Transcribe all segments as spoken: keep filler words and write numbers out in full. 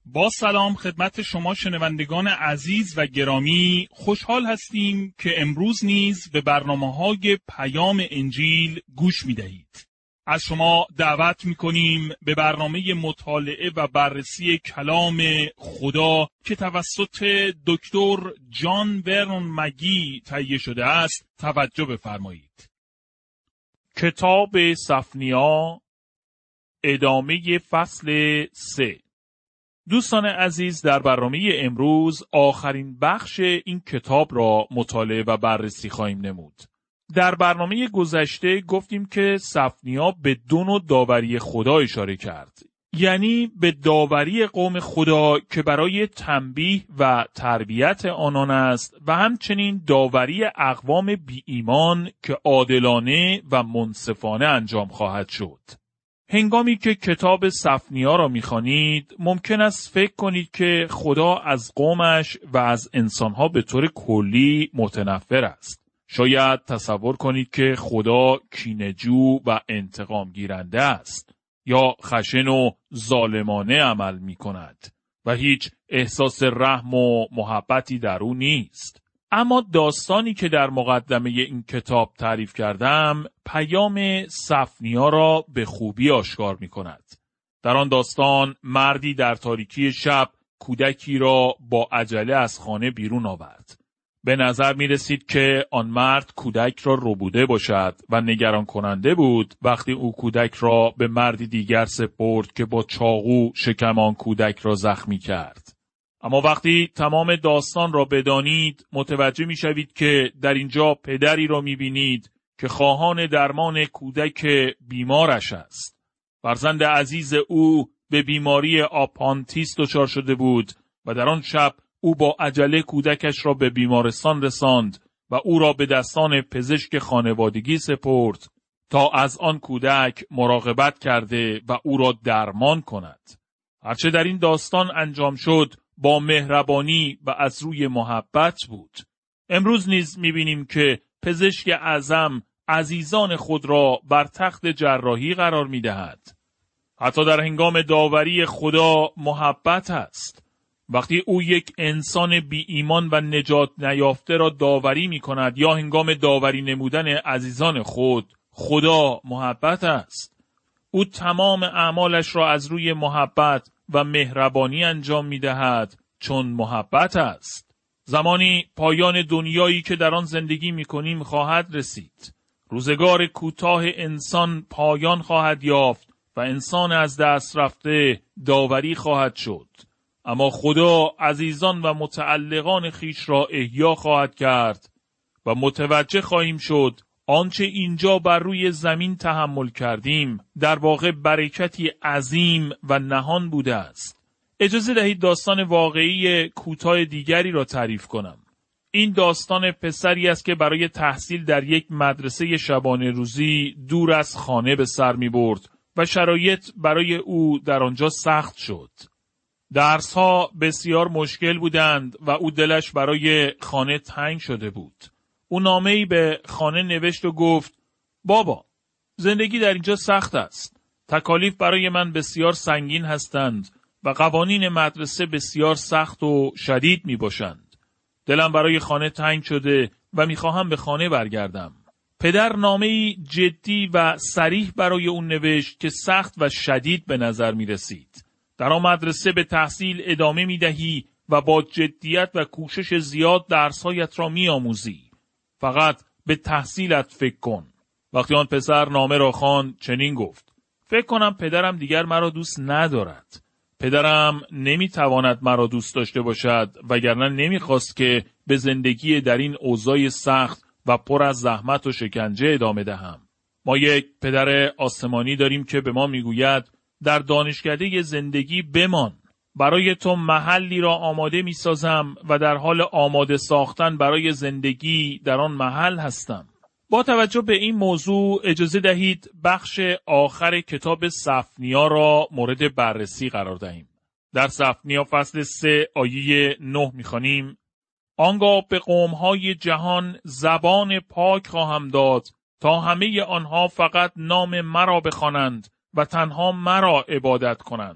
با سلام خدمت شما شنوندگان عزیز و گرامی، خوشحال هستیم که امروز نیز به برنامه‌های پیام انجیل گوش می‌دهید. از شما دعوت می‌کنیم به برنامه مطالعه و بررسی کلام خدا که توسط دکتر جان ورنون مگی تهیه شده است توجه بفرمایید. کتاب صفنیا، ادامه فصل سه. دوستان عزیز، در برنامه امروز آخرین بخش این کتاب را مطالعه و بررسی خواهیم نمود. در برنامه گذشته گفتیم که صفنیا به دو نوع داوری خدا اشاره کرد. یعنی به داوری قوم خدا که برای تنبیه و تربیت آنان است و همچنین داوری اقوام بی ایمان که عادلانه و منصفانه انجام خواهد شد. هنگامی که کتاب صفنیا را می‌خوانید، ممکن است فکر کنید که خدا از قومش و از انسانها به طور کلی متنفر است. شاید تصور کنید که خدا کینه‌جو و انتقام گیرنده است یا خشن و ظالمانه عمل می‌کند و هیچ احساس رحم و محبتی در او نیست. اما داستانی که در مقدمه این کتاب تعریف کردم، پیام صفنیا را به خوبی آشکار می کند. در آن داستان مردی در تاریکی شب کودکی را با عجله از خانه بیرون آورد. به نظر می رسید که آن مرد کودک را ربوده باشد و نگران کننده بود وقتی او کودک را به مردی دیگر سپرد که با چاقو شکم آن کودک را زخمی کرد. اما وقتی تمام داستان را بدانید، متوجه می شوید که در اینجا پدری را می بینید که خواهان درمان کودک بیمارش است. فرزند عزیز او به بیماری آپانتیس دچار شده بود و در آن شب او با عجله کودکش را به بیمارستان رساند و او را به دستان پزشک خانوادگی سپرد تا از آن کودک مراقبت کرده و او را درمان کند. هرچه در این داستان انجام شد با مهربانی و از روی محبت بود. امروز نیز می‌بینیم که پزشک اعظم عزیزان خود را بر تخت جراحی قرار می‌دهد. حتی در هنگام داوری خدا محبت است. وقتی او یک انسان بی ایمان و نجات نیافته را داوری می‌کند یا هنگام داوری نمودن عزیزان خود، خدا محبت است. او تمام اعمالش را از روی محبت و مهربانی انجام می‌دهد چون محبت است. زمانی پایان دنیایی که در آن زندگی می‌کنیم خواهد رسید. روزگار کوتاه انسان پایان خواهد یافت و انسان از دست رفته داوری خواهد شد. اما خدا عزیزان و متعلقان خیش را احیا خواهد کرد و متوجه خواهیم شد آنچه اینجا بر روی زمین تحمل کردیم در واقع برکتی عظیم و نهان بوده است. اجازه دهید داستان واقعی کوتاه دیگری را تعریف کنم. این داستان پسری است که برای تحصیل در یک مدرسه شبانه روزی دور از خانه به سر می برد و شرایط برای او در آنجا سخت شد. درس‌ها بسیار مشکل بودند و او دلش برای خانه تنگ شده بود. او نامه‌ای به خانه نوشت و گفت: بابا، زندگی در اینجا سخت است. تکالیف برای من بسیار سنگین هستند و قوانین مدرسه بسیار سخت و شدید می باشند. دلم برای خانه تنگ شده و می خواهم به خانه برگردم. پدر نامه‌ای جدی و صریح برای اون نوشت که سخت و شدید به نظر می رسید. در آن مدرسه به تحصیل ادامه می دهی و با جدیت و کوشش زیاد درس‌هایت را می آموزی. فقط به تحصیلت فکر کن. وقتی آن پسر نامه را خواند چنین گفت: فکر کنم پدرم دیگر مرا دوست ندارد. پدرم نمیتواند مرا دوست داشته باشد وگرنه نمیخواست که به زندگی در این اوضاع سخت و پر از زحمت و شکنجه ادامه دهم. ما یک پدر آسمانی داریم که به ما میگوید در دانشکده زندگی بمان. برای تو محلی را آماده می سازم و در حال آماده ساختن برای زندگی در آن محل هستم. با توجه به این موضوع اجازه دهید بخش آخر کتاب صفنیا را مورد بررسی قرار دهیم. در صفنیا فصل سه آیه نه می خوانیم: آنگاه به قوم‌های جهان زبان پاک خواهم داد تا همه آنها فقط نام مرا بخوانند و تنها مرا عبادت کنند.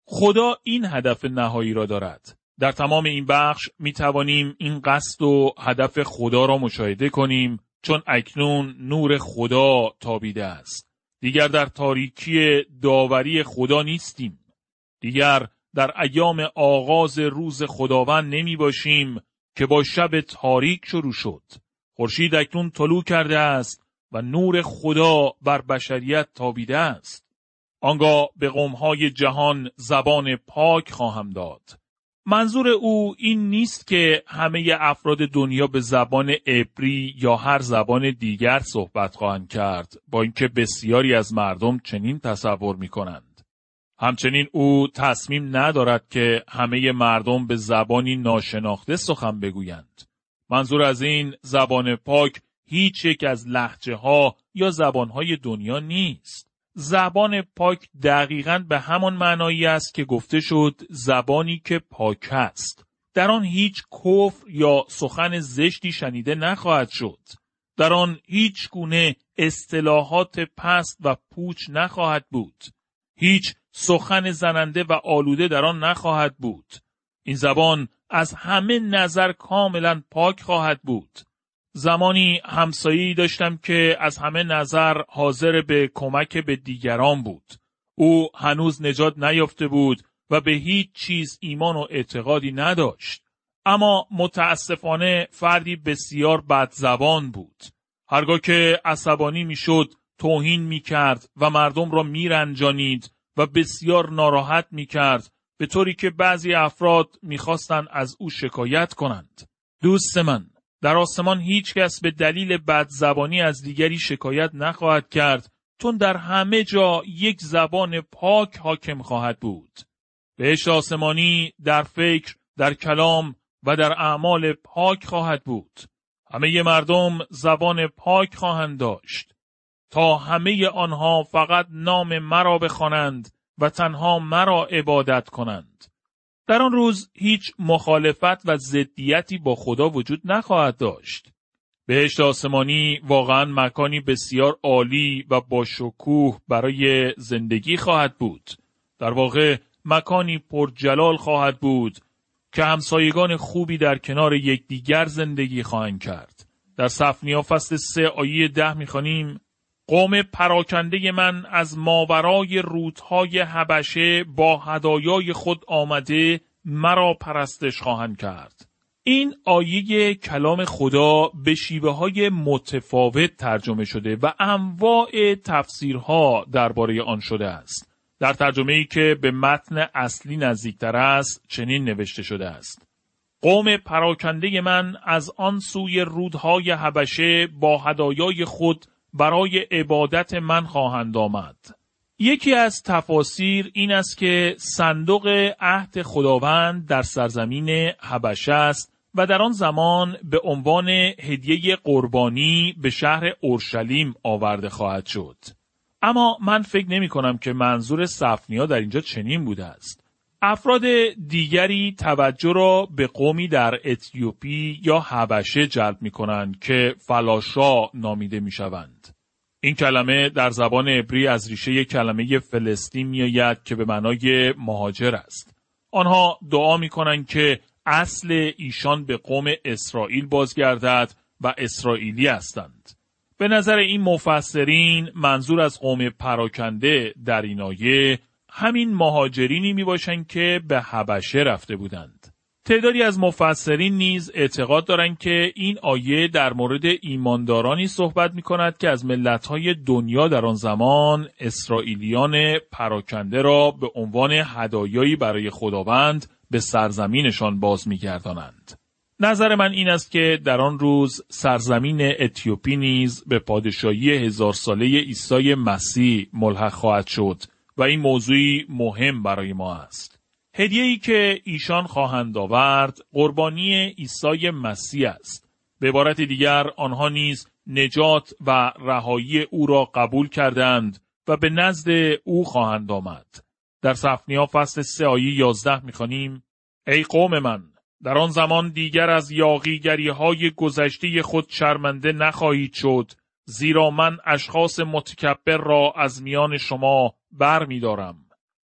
خدا این هدف نهایی را دارد. در تمام این بخش می توانیم این قصد و هدف خدا را مشاهده کنیم، چون اکنون نور خدا تابیده است. دیگر در تاریکی داوری خدا نیستیم. دیگر در ایام آغاز روز خداوند نمی باشیم که با شب تاریک شروع شد. خورشید اکنون طلوع کرده است و نور خدا بر بشریت تابیده است. آنگاه به قوم‌های جهان زبان پاک خواهم داد. منظور او این نیست که همه افراد دنیا به زبان عبری یا هر زبان دیگر صحبت خواهند کرد، با اینکه بسیاری از مردم چنین تصور می‌کنند. همچنین او تصمیم ندارد که همه مردم به زبانی ناشناخته سخن بگویند. منظور از این زبان پاک هیچ یک از لهجه‌ها یا زبان‌های دنیا نیست. زبان پاک دقیقاً به همان معنایی است که گفته شد زبانی که پاک است. در آن هیچ کفر یا سخن زشتی شنیده نخواهد شد. در آن هیچ گونه اصطلاحات پست و پوچ نخواهد بود. هیچ سخن زننده و آلوده در آن نخواهد بود. این زبان از همه نظر کاملاً پاک خواهد بود. زمانی همسایه‌ای داشتم که از همه نظر حاضر به کمک به دیگران بود. او هنوز نجات نیافته بود و به هیچ چیز ایمان و اعتقادی نداشت. اما متاسفانه فردی بسیار بدزبان بود. هرگاه که عصبانی میشد توهین میکرد و مردم را میرنجانید و بسیار ناراحت میکرد، به طوری که بعضی افراد میخواستند از او شکایت کنند. دوست من، در آسمان هیچ کس به دلیل بدزبانی از دیگری شکایت نخواهد کرد، چون در همه جا یک زبان پاک حاکم خواهد بود. بهشت آسمانی در فکر، در کلام و در اعمال پاک خواهد بود. همه مردم زبان پاک خواهند داشت، تا همه آنها فقط نام مرا بخوانند و تنها مرا عبادت کنند. در آن روز هیچ مخالفت و ضدیتی با خدا وجود نخواهد داشت. بهشت آسمانی واقعاً مکانی بسیار عالی و با شکوه برای زندگی خواهد بود. در واقع مکانی پرجلال خواهد بود که همسایگان خوبی در کنار یکدیگر زندگی خواهند کرد. در صفنیا فصل سه آیه ده می‌خوانیم: قوم پراکنده من از ماورای رودهای حبشه با هدایای خود آمده مرا پرستش خواهند کرد. این آیه کلام خدا به شیوه‌های متفاوت ترجمه شده و انواع تفسیرها درباره آن شده است. در ترجمه‌ای که به متن اصلی نزدیکتر است چنین نوشته شده است: قوم پراکنده من از آن سوی رودهای حبشه با هدایای خود برای عبادت من خواهند آمد. یکی از تفاسیر این است که صندوق عهد خداوند در سرزمین حبشه است و در آن زمان به عنوان هدیه قربانی به شهر اورشلیم آورده خواهد شد. اما من فکر نمی کنم که منظور صفنیا در اینجا چنین بوده است. افراد دیگری توجه را به قومی در اتیوپی یا حبشه جلب می کنند که فلاشا نامیده می شوند. این کلمه در زبان عبری از ریشه کلمه فلسطین می آید که به معنای مهاجر است. آنها دعا می کنند که اصل ایشان به قوم اسرائیل بازگردد و اسرائیلی هستند. به نظر این مفسرین منظور از قوم پراکنده در این آیه همین مهاجرینی می باشند که به حبشه رفته بودند. تعدادی از مفسرین نیز اعتقاد دارند که این آیه در مورد ایماندارانی صحبت می کند که از ملت‌های دنیا در آن زمان اسرائیلیان پراکنده را به عنوان هدایایی برای خداوند به سرزمینشان باز می گردانند. نظر من این است که در آن روز سرزمین اتیوپی نیز به پادشاهی هزار ساله عیسی مسیح ملحق خواهد شد و این موضوعی مهم برای ما است. هدیه‌ای که ایشان خواهند آورد قربانی عیسی مسیح است. به عبارت دیگر آنها نیز نجات و رهایی او را قبول کردند و به نزد او خواهند آمد. در صفنیا فصل سه آیه یازده می‌خوانیم: ای قوم من، در آن زمان دیگر از یاغیگری‌های گذشته خود شرمنده نخواهید شد، زیرا من اشخاص متکبر را از میان شما بر می دارم.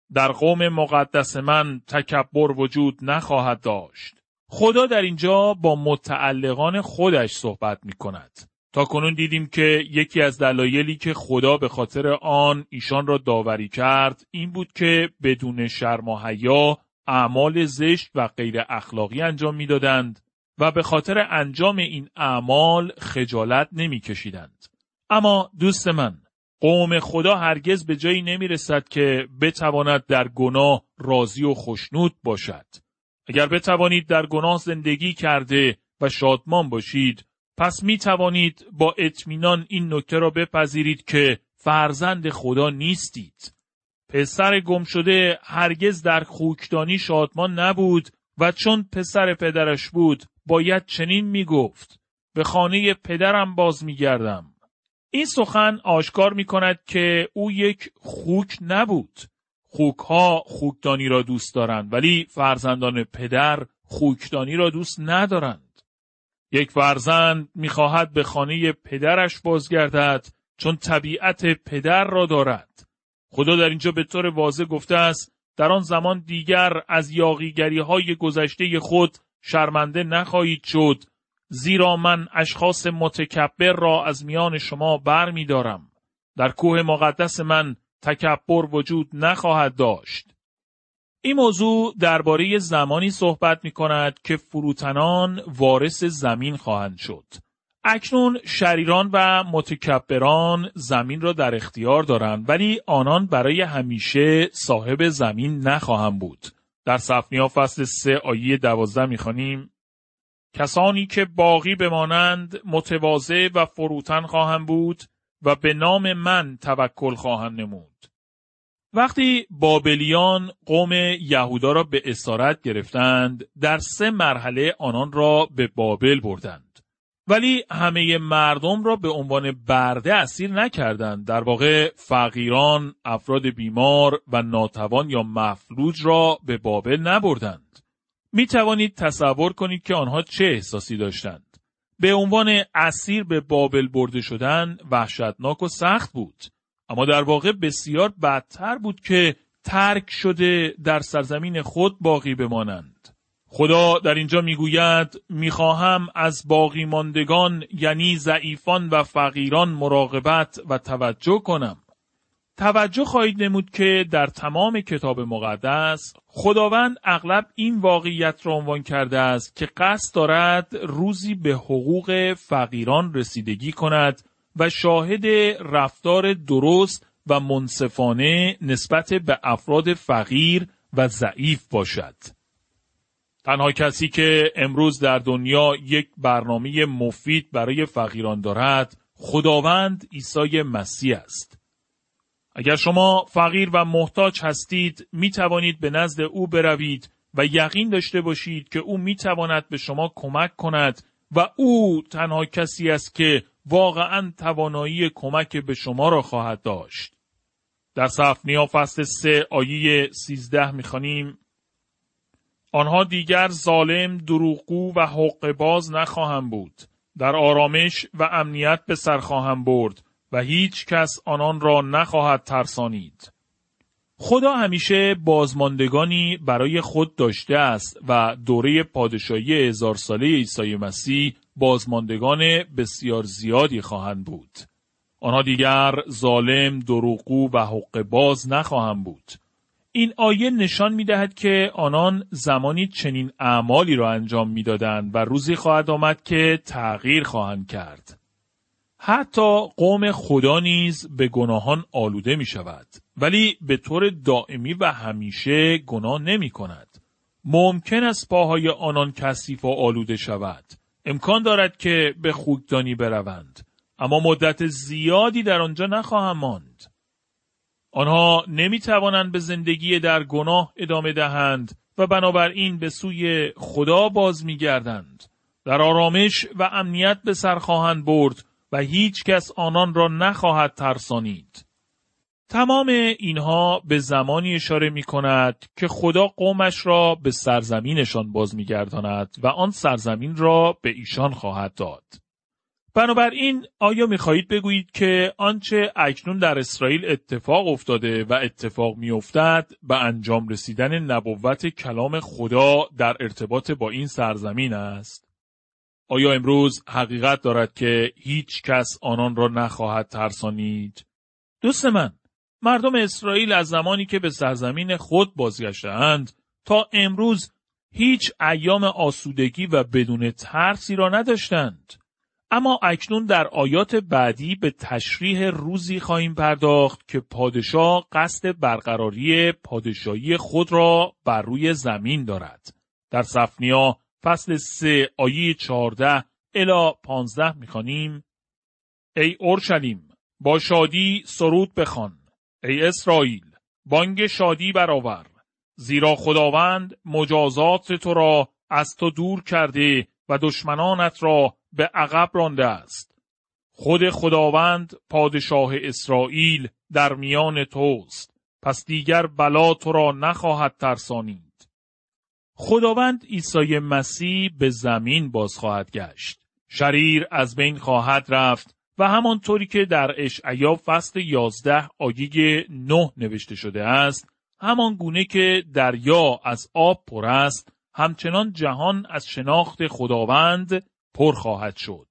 در قوم مقدس من تکبر وجود نخواهد داشت. خدا در اینجا با متعلقان خودش صحبت می کند. تا کنون دیدیم که یکی از دلایلی که خدا به خاطر آن ایشان را داوری کرد این بود که بدون شرم و حیا اعمال زشت و غیر اخلاقی انجام می دادند و به خاطر انجام این اعمال خجالت نمی کشیدند. اما دوست من، قوم خدا هرگز به جایی نمی رسد که بتواند در گناه راضی و خوشنود باشد. اگر بتوانید در گناه زندگی کرده و شادمان باشید، پس می توانید با اطمینان این نکته را بپذیرید که فرزند خدا نیستید. پسر گم شده هرگز در خوکدانی شادمان نبود و چون پسر پدرش بود باید چنین می گفت: به خانه پدرم باز می گردم. این سخن آشکار می کند که او یک خوک نبود. خوکها خوکدانی را دوست دارند ولی فرزندان پدر خوکدانی را دوست ندارند. یک فرزند می خواهد به خانه پدرش بازگردد چون طبیعت پدر را دارد. خدا در اینجا به طور واضح گفته است در آن زمان دیگر از یاغیگری های گذشته خود شرمنده نخواهید شد، زیرا من اشخاص متکبر را از میان شما بر می دارم. در کوه مقدس من تکبر وجود نخواهد داشت. این موضوع درباره زمانی صحبت می کند که فروتنان وارث زمین خواهند شد. اکنون شریران و متکبران زمین را در اختیار دارند ولی آنان برای همیشه صاحب زمین نخواهند بود. در صفنیا فصل سه آیه دوازده می خوانیم: کسانی که باقی بمانند متواضع و فروتن خواهند بود و به نام من توکل خواهند نمود. وقتی بابلیان قوم یهودا را به اسارت گرفتند، در سه مرحله آنان را به بابل بردند. ولی همه مردم را به عنوان برده اسیر نکردند. در واقع فقیران، افراد بیمار و ناتوان یا مفلوج را به بابل نبردند. می توانید تصور کنید که آنها چه احساسی داشتند. به عنوان اسیر به بابل برده شدن وحشتناک و سخت بود. اما در واقع بسیار بدتر بود که ترک شده در سرزمین خود باقی بمانند. خدا در اینجا میگوید میخواهم از باقی ماندگان یعنی ضعیفان و فقیران مراقبت و توجه کنم. توجه خواهید نمود که در تمام کتاب مقدس خداوند اغلب این واقعیت را عنوان کرده است که قصد دارد روزی به حقوق فقیران رسیدگی کند و شاهد رفتار درست و منصفانه نسبت به افراد فقیر و ضعیف باشد. تنها کسی که امروز در دنیا یک برنامه مفید برای فقیران دارد، خداوند عیسی مسیح است. اگر شما فقیر و محتاج هستید، می توانید به نزد او بروید و یقین داشته باشید که او می تواند به شما کمک کند و او تنها کسی است که واقعاً توانایی کمک به شما را خواهد داشت. در صفنیا فصل سه آیه سیزده می خوانیم: آنها دیگر ظالم، دروغگو و حقه باز نخواهند بود. در آرامش و امنیت به سر خواهند برد و هیچ کس آنان را نخواهد ترسانید. خدا همیشه بازماندگانی برای خود داشته است و دوره پادشاهی هزار ساله عیسی مسیح بازماندگان بسیار زیادی خواهند بود. آنها دیگر ظالم، دروغگو و حقه باز نخواهند بود. این آیه نشان می‌دهد که آنان زمانی چنین اعمالی را انجام می‌دادند و روزی خواهد آمد که تغییر خواهند کرد. حتی قوم خدا نیز به گناهان آلوده می‌شود، ولی به طور دائمی و همیشه گناه نمی‌کند. ممکن است پاهای آنان کثیف و آلوده شود. امکان دارد که به خوکدانی بروند، اما مدت زیادی در آنجا نخواهند ماند. آنها نمی‌توانند به زندگی در گناه ادامه دهند و بنابراین به سوی خدا باز می‌گردند. در آرامش و امنیت به سر خواهند برد و هیچ کس آنان را نخواهد ترسانید. تمام اینها به زمانی اشاره می‌کند که خدا قومش را به سرزمینشان باز می‌گرداند و آن سرزمین را به ایشان خواهد داد. بنابراین آیا می‌خواهید بگویید که آنچه اکنون در اسرائیل اتفاق افتاده و اتفاق می‌افتد به انجام رسیدن نبوت کلام خدا در ارتباط با این سرزمین است؟ آیا امروز حقیقت دارد که هیچ کس آنان را نخواهد ترسانید؟ دوست من، مردم اسرائیل از زمانی که به سرزمین خود بازگشتند تا امروز هیچ ایام آسودگی و بدون ترسی را نداشتند. اما اکنون در آیات بعدی به تشریح روزی خواهیم پرداخت که پادشاه قصد برقراری پادشاهی خود را بر روی زمین دارد. در صفنیا فصل سه آیه چهارده الی پانزده می‌خوانیم: ای اورشلیم، با شادی سرود بخوان. ای اسرائیل، بانگ شادی برآور. زیرا خداوند مجازات تو را از تو دور کرده و دشمنانت را به عقب رانده است. خود خداوند پادشاه اسرائیل در میان توست، پس دیگر بلا تو را نخواهد ترسانید. خداوند عیسی مسیح به زمین باز خواهد گشت. شریر از بین خواهد رفت و همانطوری که در اشعیا فصل یازده آیه نه نوشته شده است، همان گونه که دریا از آب پر است، همچنان جهان از شناخت خداوند پر خواهد شد.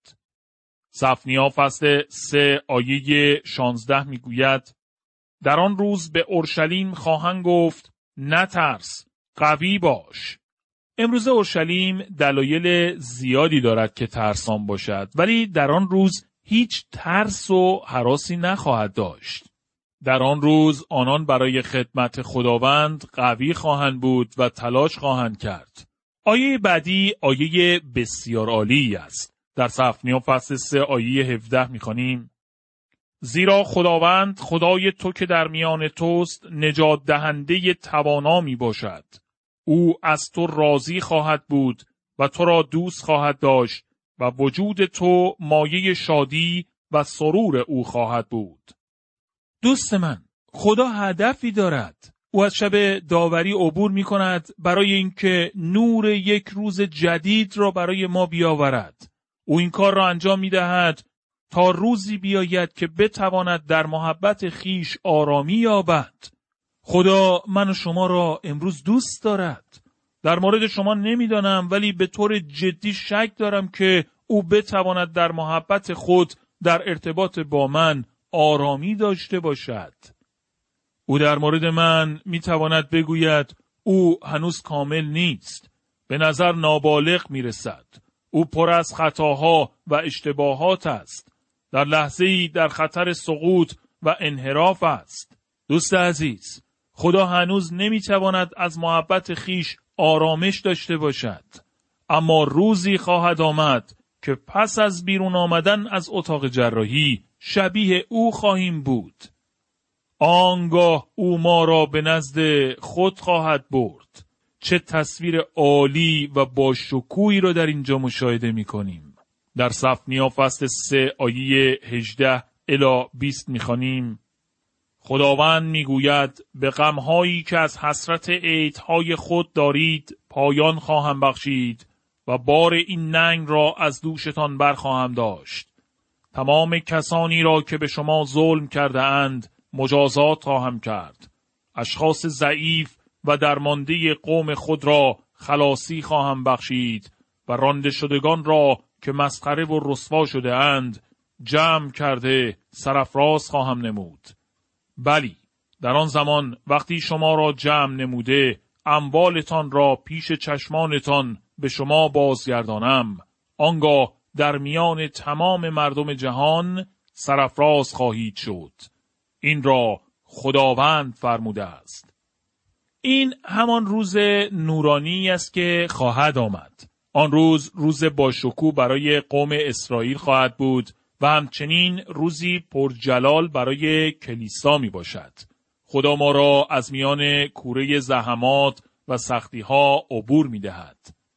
صفنیا فصل سه آیه شانزده میگوید: در آن روز به اورشلیم خواهند گفت نترس، قوی باش. امروز اورشلیم دلایل زیادی دارد که ترسان باشد، ولی در آن روز هیچ ترس و هراسی نخواهد داشت. در آن روز آنان برای خدمت خداوند قوی خواهند بود و تلاش خواهند کرد. آیه بعدی آیه بسیار عالی است. در صفنیا فصل سه آیه هفده می‌خوانیم: زیرا خداوند خدای تو که در میان توست نجات دهنده توانا می باشد. او از تو راضی خواهد بود و تو را دوست خواهد داشت و وجود تو مایه شادی و سرور او خواهد بود. دوست من، خدا هدفی دارد. او از شب داوری عبور می کند برای اینکه نور یک روز جدید را برای ما بیاورد. او این کار را انجام می دهد تا روزی بیاید که بتواند در محبت خیش آرامی یابد. خدا من و شما را امروز دوست دارد. در مورد شما نمیدانم، ولی به طور جدی شک دارم که او بتواند در محبت خود در ارتباط با من آرامی داشته باشد. او در مورد من میتواند بگوید او هنوز کامل نیست. به نظر نابالغ میرسد. او پر از خطاها و اشتباهات است. در لحظه‌ای در خطر سقوط و انحراف است. دوست عزیز، خدا هنوز نمیتواند از محبت خیش آرامش داشته باشد. اما روزی خواهد آمد که پس از بیرون آمدن از اتاق جراحی شبیه او خواهیم بود. آنگاه او ما را به نزد خود خواهد برد. چه تصویر عالی و با شکوهی را در اینجا مشاهده می کنیم. در صفنیا فصل سه آیه هجده الی بیست می خوانیم: خداوند می گوید به غمهایی که از حسرت عیدهای خود دارید پایان خواهم بخشید و بار این ننگ را از دوشتان برخواهم داشت. تمام کسانی را که به شما ظلم کرده اند مجازات خواهم کرد. اشخاص ضعیف و درمانده قوم خود را خلاصی خواهم بخشید و رانده شدگان را که مسخره و رسوا شده اند جمع کرده سرافراز خواهم نمود. بلی، در آن زمان وقتی شما را جمع نموده اموالتان را پیش چشمانتان به شما بازگردانم، آنگاه در میان تمام مردم جهان سرافراز خواهید شد. این را خداوند فرموده است. این همان روز نورانی است که خواهد آمد. آن روز روز باشکوه برای قوم اسرائیل خواهد بود و همچنین روزی پرجلال برای کلیسا می باشد. خدا ما را از میان کوره زحمات و سختی‌ها عبور می دهد.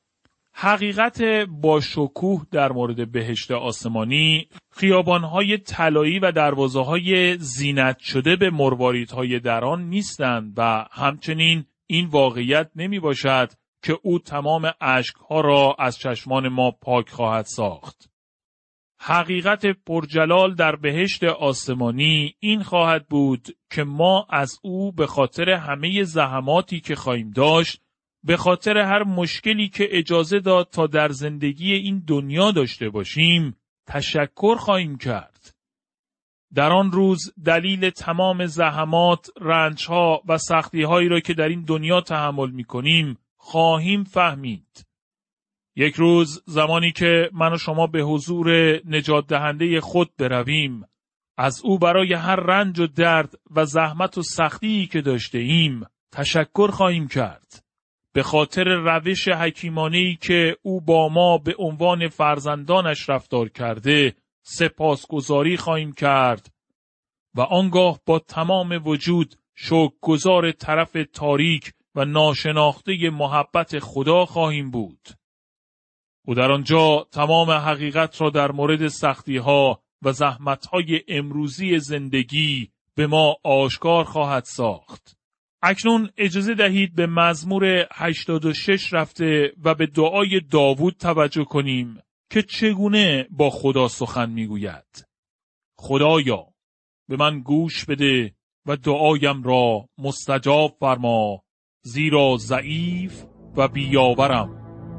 حقیقت باشکوه در مورد بهشت آسمانی خیابان‌های طلایی و دروازه‌های زینت شده به مرواریدهای در آن نیستند و همچنین این واقعیت نمی باشد که او تمام اشک‌ها را از چشمان ما پاک خواهد ساخت. حقیقت پرجلال در بهشت آسمانی این خواهد بود که ما از او به خاطر همه زحماتی که خواهیم داشت، به خاطر هر مشکلی که اجازه داد تا در زندگی این دنیا داشته باشیم، تشکر خواهیم کرد. در آن روز دلیل تمام زحمات، رنجها و سختی‌هایی را که در این دنیا تحمل می‌کنیم خواهیم فهمید. یک روز زمانی که من و شما به حضور نجات دهنده خود برویم، از او برای هر رنج و درد و زحمت و سختی که داشته ایم تشکر خواهیم کرد. به خاطر روش حکیمانه‌ای که او با ما به عنوان فرزندانش رفتار کرده سپاسگزاری خواهیم کرد و آنگاه با تمام وجود شکرگزار طرف تاریک و ناشناخته محبت خدا خواهیم بود. او در آنجا تمام حقیقت را در مورد سختی‌ها و زحمت‌های امروزی زندگی به ما آشکار خواهد ساخت. اکنون اجازه دهید به مزمور هشتاد و شش رفته و به دعای داوود توجه کنیم که چگونه با خدا سخن میگوید. خدایا، به من گوش بده و دعایم را مستجاب فرما، زیرا ضعیف و بیاورم.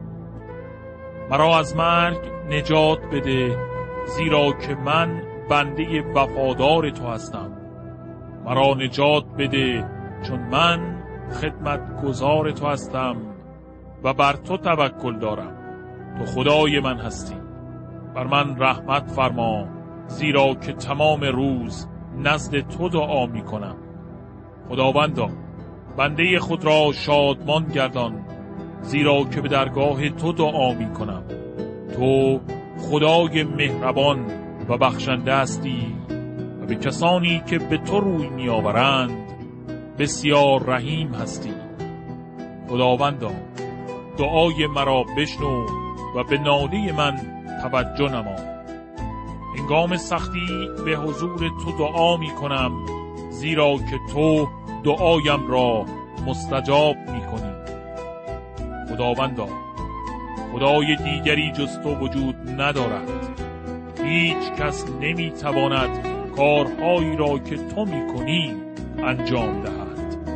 مرا از مرگ نجات بده، زیرا که من بنده وفادار تو هستم. مرا نجات بده، چون من خدمتگزار تو هستم و بر تو توکل دارم. تو خدای من هستی. بر من رحمت فرما، زیرا که تمام روز نزد تو دعا می کنم. خداوندا، بنده خود را شادمان گردان، زیرا که به درگاه تو دعا می کنم. تو خدای مهربان و بخشنده هستی و به کسانی که به تو روی می آورند بسیار رحیم هستی. خداوندا، دعای مرا بشنو و به ناله من توجه نما. هنگام سختی به حضور تو دعا می کنم، زیرا که تو دعایم را مستجاب می کنی. خداوندا، خدای دیگری جز تو وجود ندارد. هیچ کس نمی تواند کارهایی را که تو می کنی انجام دهد.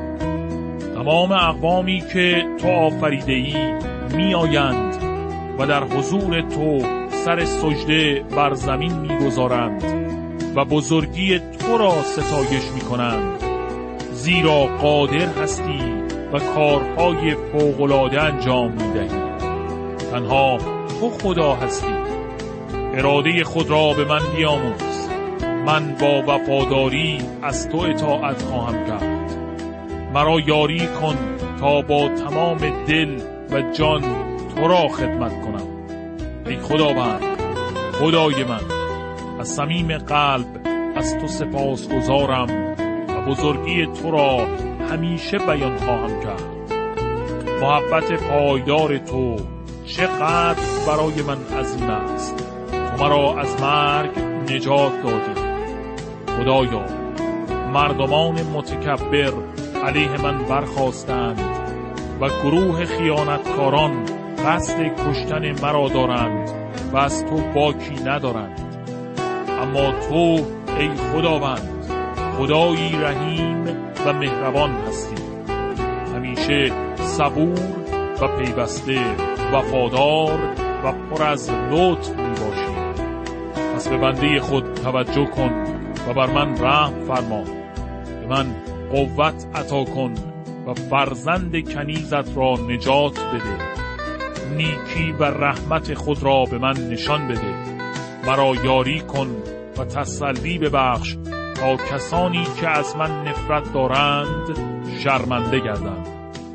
تمام اقوامی که تو آفریده ای می آیند و در حضور تو سر سجده بر زمین می گذارند و بزرگی تو را ستایش می کنند، زیرا قادر هستی و کارهای فوق‌العاده انجام می دهی. تنها تو خدا هستی. اراده خود را به من بیاموز. من با وفاداری از تو اطاعت خواهم کرد. مرا یاری کن تا با تمام دل و جان تو را خدمت کنم. ای خداوند، خدای من، از صمیم قلب از تو سپاسگزارم و بزرگی تو را همیشه بیان خواهم کرد. محبت پایدار تو چقدر برای من عظیم است. تو مرا از مرگ نجات دادی. خدایا، مردمان متکبر علیه من برخاستند و گروه خیانتکاران قصد کشتن مرا دارند و از تو باکی ندارند. اما تو ای خداوند، خدایی رحیم و مهربان هستی. همیشه صبور و پیوسته، وفادار و پر از لطف می باشی. پس به بنده خود توجه کن و بر من رحم فرما. به من قوت عطا کن و فرزند کنیزت را نجات بده. نیکی و رحمت خود را به من نشان بده. مرا یاری کن و تسلی ببخش تا کسانی که از من نفرت دارند شرمنده گردند.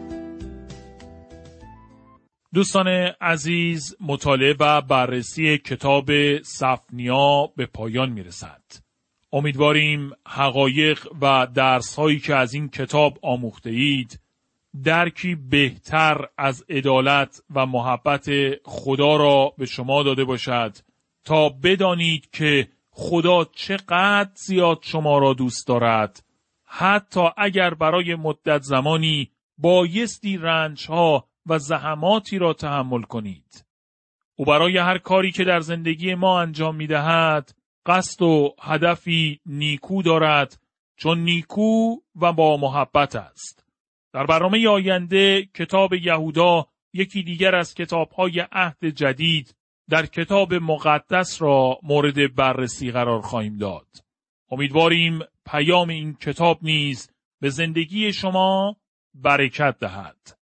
دوستان عزیز، مطالعه و بررسی کتاب صفنیا به پایان میرسد. امیدواریم حقایق و درس‌هایی که از این کتاب آموخته اید درکی بهتر از عدالت و محبت خدا را به شما داده باشد تا بدانید که خدا چقدر زیاد شما را دوست دارد، حتی اگر برای مدت زمانی بایستی رنج‌ها و زحماتی را تحمل کنید. او برای هر کاری که در زندگی ما انجام می‌دهد قصد و هدفی نیکو دارد، چون نیکو و با محبت است. در برنامه آینده کتاب یهودا یکی دیگر از کتاب‌های عهد جدید در کتاب مقدس را مورد بررسی قرار خواهیم داد. امیدواریم پیام این کتاب نیز به زندگی شما برکت دهد.